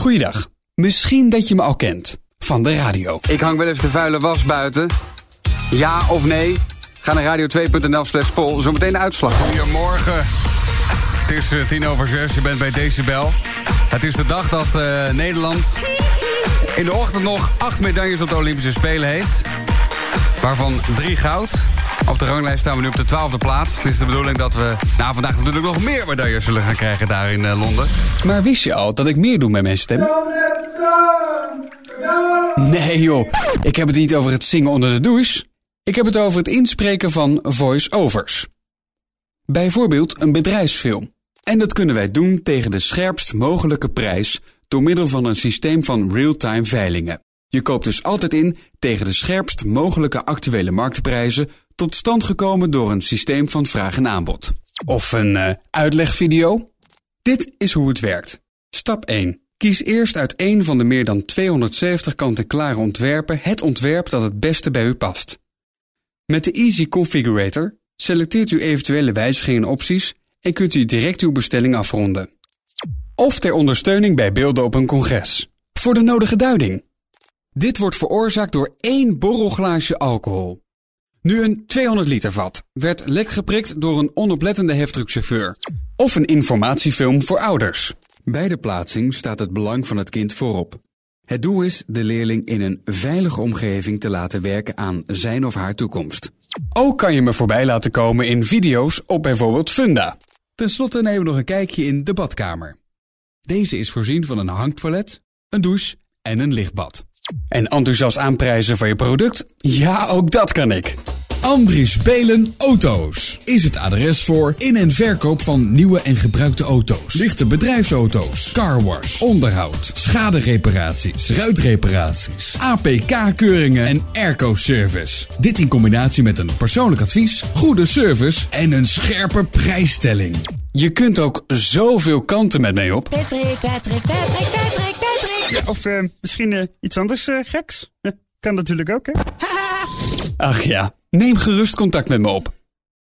Goeiedag. Misschien dat je me al kent. Van de radio. Ik hang wel eens de vuile was buiten. Ja of nee? Ga naar radio2.nl/poll. Zometeen de uitslag. Goedemorgen. Het is 6:10. Je bent bij Decibel. Het is de dag dat Nederland in de ochtend nog 8 medailles op de Olympische Spelen heeft. Waarvan 3 goud. Op de ranglijst staan we nu op de 12e plaats. Het is de bedoeling dat we vandaag natuurlijk nog meer medailles zullen gaan krijgen daar in Londen. Maar wist je al dat ik meer doe met mijn stem? Nee joh, ik heb het niet over het zingen onder de douche. Ik heb het over het inspreken van voice-overs. Bijvoorbeeld een bedrijfsfilm. En dat kunnen wij doen tegen de scherpst mogelijke prijs door middel van een systeem van real-time veilingen. Je koopt dus altijd in tegen de scherpst mogelijke actuele marktprijzen, tot stand gekomen door een systeem van vraag en aanbod. Of een uitlegvideo. Dit is hoe het werkt. Stap 1. Kies eerst uit een van de meer dan 270 kant-en-klare ontwerpen het ontwerp dat het beste bij u past. Met de Easy Configurator selecteert u eventuele wijzigingen en opties en kunt u direct uw bestelling afronden. Of ter ondersteuning bij beelden op een congres. Voor de nodige duiding. Dit wordt veroorzaakt door 1 borrelglaasje alcohol. Nu een 200 liter vat werd lek geprikt door een onoplettende heftruckchauffeur. Of een informatiefilm voor ouders. Bij de plaatsing staat het belang van het kind voorop. Het doel is de leerling in een veilige omgeving te laten werken aan zijn of haar toekomst. Ook kan je me voorbij laten komen in video's op bijvoorbeeld Funda. Ten slotte nemen we nog een kijkje in de badkamer. Deze is voorzien van een hangtoilet, een douche en een lichtbad. En enthousiast aanprijzen van je product? Ja, ook dat kan ik. Andries Belen Auto's is het adres voor in- en verkoop van nieuwe en gebruikte auto's. Lichte bedrijfsauto's, carwash, onderhoud, schadereparaties, ruitreparaties, APK-keuringen en airco-service. Dit in combinatie met een persoonlijk advies, goede service en een scherpe prijsstelling. Je kunt ook zoveel kanten met mij op. Patrick. Ja, of misschien iets anders geks. Kan natuurlijk ook, hè? Ach ja, neem gerust contact met me op.